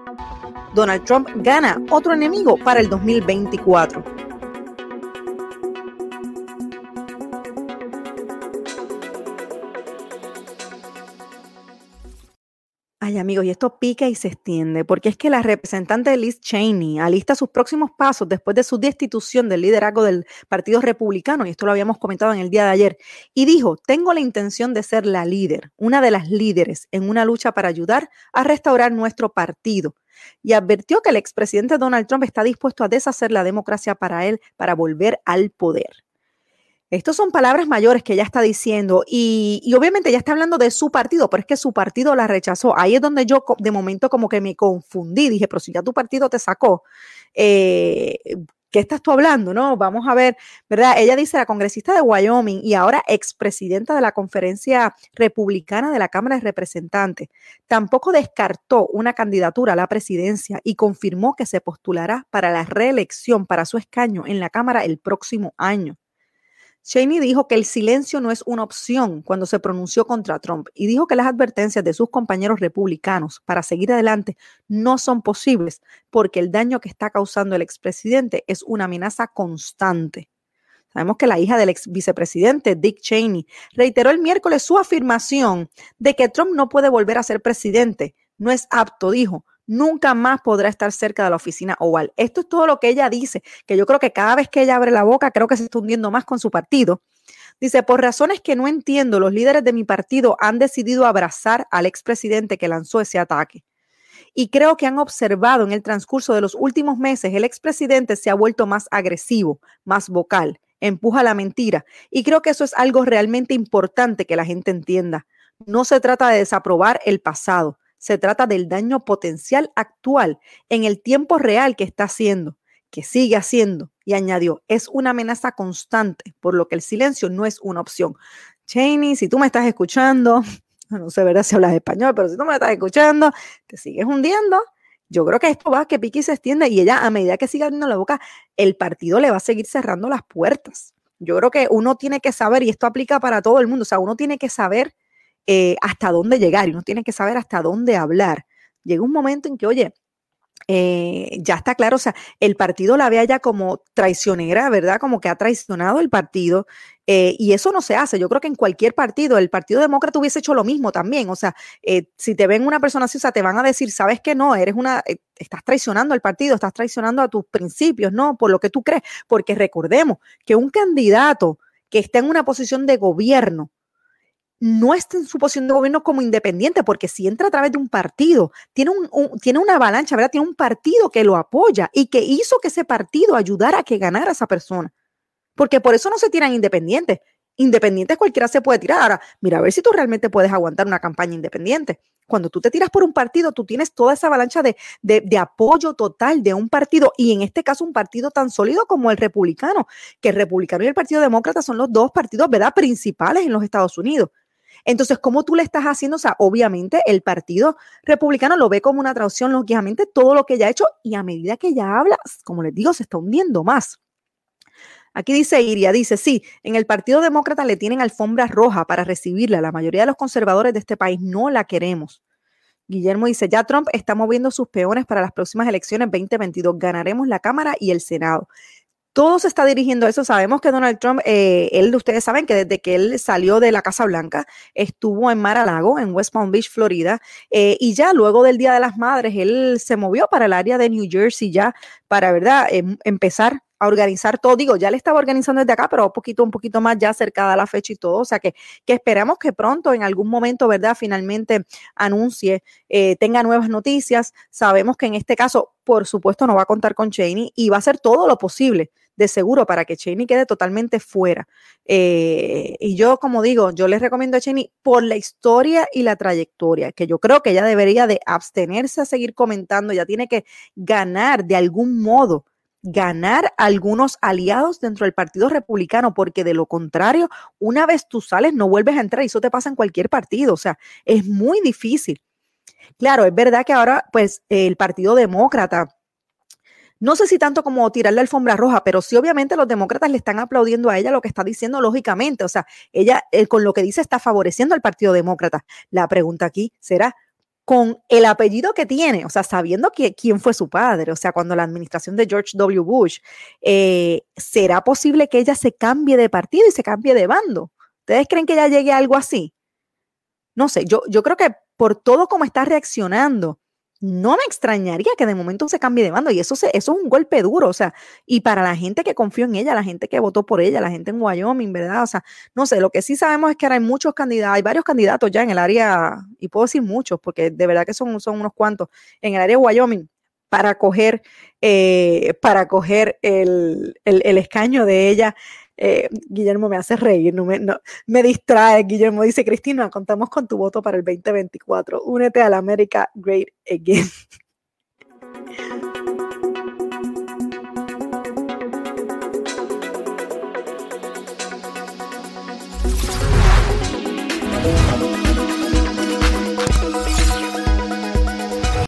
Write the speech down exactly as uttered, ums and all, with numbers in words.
Donald Trump gana otro enemigo para el dos mil veinticuatro. Ay, amigos, y esto pica y se extiende, porque es que la representante Liz Cheney alista sus próximos pasos después de su destitución del liderazgo del Partido Republicano, y esto lo habíamos comentado en el día de ayer, y dijo: tengo la intención de ser la líder, una de las líderes en una lucha para ayudar a restaurar nuestro partido. Y advirtió que el expresidente Donald Trump está dispuesto a deshacer la democracia para él, para volver al poder. Estas son palabras mayores que ella está diciendo y, y obviamente ella está hablando de su partido, pero es que su partido la rechazó. Ahí es donde yo de momento como que me confundí. Dije, pero si ya tu partido te sacó, eh, ¿qué estás tú hablando? No, vamos a ver, ¿verdad? Ella dice, la congresista de Wyoming y ahora expresidenta de la Conferencia Republicana de la Cámara de Representantes, tampoco descartó una candidatura a la presidencia y confirmó que se postulará para la reelección para su escaño en la Cámara el próximo año. Cheney dijo que el silencio no es una opción cuando se pronunció contra Trump y dijo que las advertencias de sus compañeros republicanos para seguir adelante no son posibles porque el daño que está causando el expresidente es una amenaza constante. Sabemos que la hija del ex vicepresidente Dick Cheney reiteró el miércoles su afirmación de que Trump no puede volver a ser presidente. No es apto, dijo. Nunca más podrá estar cerca de la oficina oval. Esto es todo lo que ella dice, que yo creo que cada vez que ella abre la boca, creo que se está hundiendo más con su partido. Dice, por razones que no entiendo, los líderes de mi partido han decidido abrazar al expresidente que lanzó ese ataque. Y creo que han observado en el transcurso de los últimos meses, el expresidente se ha vuelto más agresivo, más vocal, empuja la mentira. Y creo que eso es algo realmente importante que la gente entienda. No se trata de desaprobar el pasado. Se trata del daño potencial actual en el tiempo real que está haciendo, que sigue haciendo. Y añadió, es una amenaza constante, por lo que el silencio no es una opción. Cheney, si tú me estás escuchando, no sé, ¿verdad?, si hablas español, pero si tú me estás escuchando, te sigues hundiendo. Yo creo que esto va que pique y se extiende y ella, a medida que siga abriendo la boca, el partido le va a seguir cerrando las puertas. Yo creo que uno tiene que saber, y esto aplica para todo el mundo, o sea, uno tiene que saber Eh, hasta dónde llegar y uno tiene que saber hasta dónde hablar. Llega un momento en que, oye, eh, ya está claro, o sea, el partido la vea ya como traicionera, ¿verdad? Como que ha traicionado el partido eh, y eso no se hace. Yo creo que en cualquier partido, el Partido Demócrata hubiese hecho lo mismo también, o sea, eh, si te ven una persona así, o sea, te van a decir, ¿sabes qué? No, eres una, eh, estás traicionando al partido, estás traicionando a tus principios, ¿no? Por lo que tú crees, porque recordemos que un candidato que está en una posición de gobierno no está en su posición de gobierno como independiente, porque si entra a través de un partido, tiene, un, un, tiene una avalancha, ¿verdad? Tiene un partido que lo apoya y que hizo que ese partido ayudara a que ganara a esa persona. Porque por eso no se tiran independientes. Independientes cualquiera se puede tirar. Ahora, mira, a ver si tú realmente puedes aguantar una campaña independiente. Cuando tú te tiras por un partido, tú tienes toda esa avalancha de, de, de apoyo total de un partido, y en este caso un partido tan sólido como el republicano, que el republicano y el Partido Demócrata son los dos partidos, ¿verdad?, principales en los Estados Unidos. Entonces, ¿cómo tú le estás haciendo? O sea, obviamente el Partido Republicano lo ve como una traición, lógicamente, todo lo que ella ha hecho, y a medida que ella habla, como les digo, se está hundiendo más. Aquí dice Iria, dice, sí, en el Partido Demócrata le tienen alfombra roja para recibirla. La mayoría de los conservadores de este país no la queremos. Guillermo dice, ya Trump está moviendo sus peones para las próximas elecciones veinte veintidós. Ganaremos la Cámara y el Senado. Todo se está dirigiendo a eso. Sabemos que Donald Trump, eh, él, ustedes saben que desde que él salió de la Casa Blanca, estuvo en Mar-a-Lago, en West Palm Beach, Florida, eh, y ya luego del Día de las Madres, él se movió para el área de New Jersey ya para, ¿verdad?, eh, empezar a organizar todo. Digo, ya le estaba organizando desde acá, pero un poquito, un poquito más ya acercada a la fecha y todo. O sea que, que esperamos que pronto, en algún momento, ¿verdad?, finalmente anuncie, eh, tenga nuevas noticias. Sabemos que en este caso, por supuesto, no va a contar con Cheney y va a hacer todo lo posible de seguro para que Cheney quede totalmente fuera. Eh, y yo, como digo, yo les recomiendo a Cheney por la historia y la trayectoria, que yo creo que ella debería de abstenerse a seguir comentando, ya tiene que ganar de algún modo, ganar algunos aliados dentro del Partido Republicano, porque de lo contrario, una vez tú sales, no vuelves a entrar, y eso te pasa en cualquier partido, o sea, es muy difícil. Claro, es verdad que ahora, pues, el Partido Demócrata, no sé si tanto como tirarle la alfombra roja, pero sí, obviamente los demócratas le están aplaudiendo a ella lo que está diciendo, lógicamente. O sea, ella eh, con lo que dice está favoreciendo al Partido Demócrata. La pregunta aquí será, con el apellido que tiene, o sea, sabiendo que, quién fue su padre, o sea, cuando la administración de George W. Bush, eh, ¿será posible que ella se cambie de partido y se cambie de bando? ¿Ustedes creen que ella llegue a algo así? No sé, yo, yo creo que por todo como está reaccionando, no me extrañaría que de momento se cambie de bando, y eso, se, eso es un golpe duro, o sea, y para la gente que confió en ella, la gente que votó por ella, la gente en Wyoming, ¿verdad? O sea, no sé, lo que sí sabemos es que ahora hay muchos candidatos, hay varios candidatos ya en el área, y puedo decir muchos, porque de verdad que son, son unos cuantos, en el área de Wyoming, para coger, eh, para coger el, el, el escaño de ella. Eh, Guillermo me hace reír, no me, no, me distrae. Guillermo dice: Cristina, contamos con tu voto para el veinte veinticuatro. Únete a la America Great Again.